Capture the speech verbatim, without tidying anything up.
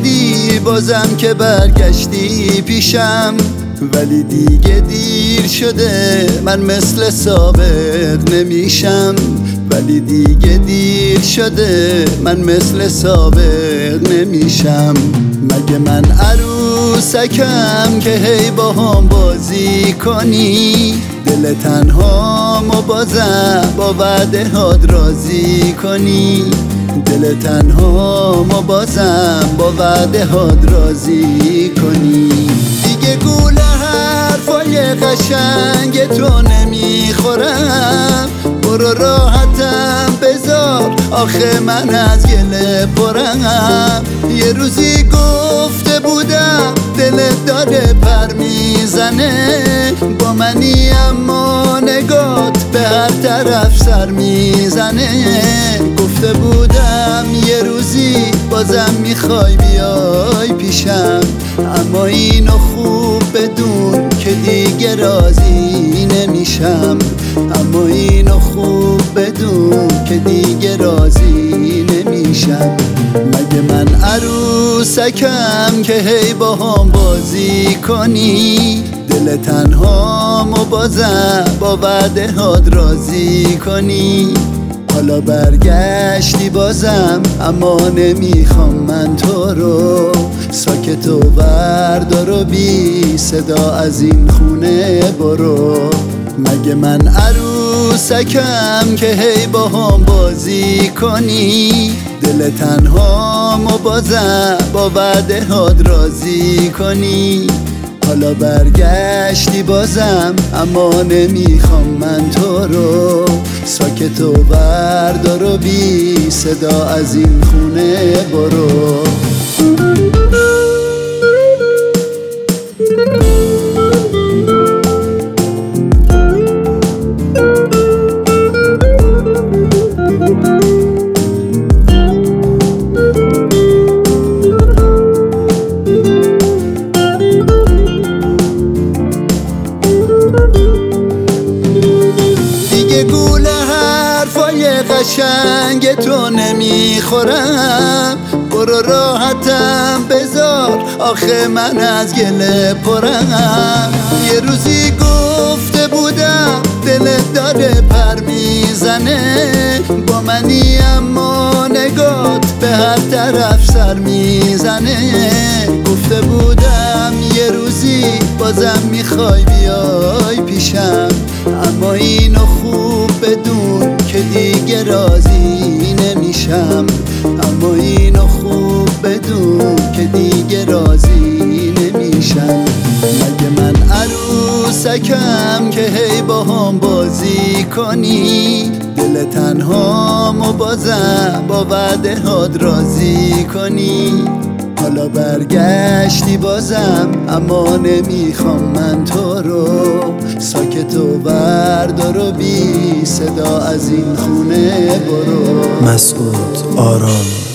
دیر بازم که برگشتی پیشم، ولی دیگه دیر شده من مثل سابق نمیشم. ولی دیگه دیر شده من مثل سابق نمیشم. مگه من عروسکم که هی با هم بازی کنی، دل تنهامو بازم با وعده هات راضی کنی. دل تنهامو بازم با وعده هات راضی کنی. دیگه گول حرفای قشنگ تو نمیخورم، برو راحتم بذار آخه من از گله پرم. یه روزی گفته بودم دلت داره پر میزنه، با منی اما نگات به هر طرف سر میزنه. گفته بودم یه روزی بازم میخوای بیای پیشم، اما اینو خوب بدون که دیگه راضی نمیشم. اما اینو خوب بدون که دیگه راضی نمیشم. مگه من عروسکم که هی با هم بازی کنی، دل تنهامو بازم با وعده هات راضی کنی. حالا برگشتی بازم اما نمیخوام من تو رو، ساکت و بردار و بی صدا از این خونه برو. مگه من عروسکم که هی با هم بازی کنی، دل تنهامو بازم با وعده هات راضی کنی. حالا برگشتی بازم اما نمیخوام من تو رو، ساکت و بردار و بی صدا از این خونه برو. گول حرفای قشنگ تو نمیخورم، برو راحتم بذار آخه من از گله پرم. یه روزی گفته بودم دلت داره پر میزنه، با منی اما نگات به هر طرف سر میزنه. گفته بودم یه روزی بازم میخوای بیای پیشم، اما اینو خوب بدون که دیگه راضی نمیشم. اما اینو خوب بدون که دیگه راضی نمیشم. مگه من عروسکم که هی با هم بازی کنی، دل تنهامو بازم با وعده هات راضی کنی. حالا برگشتی بازم اما نمیخوام من تو رو، ساکت و بردار و بی صدا از این خونه برو. مسعود آرام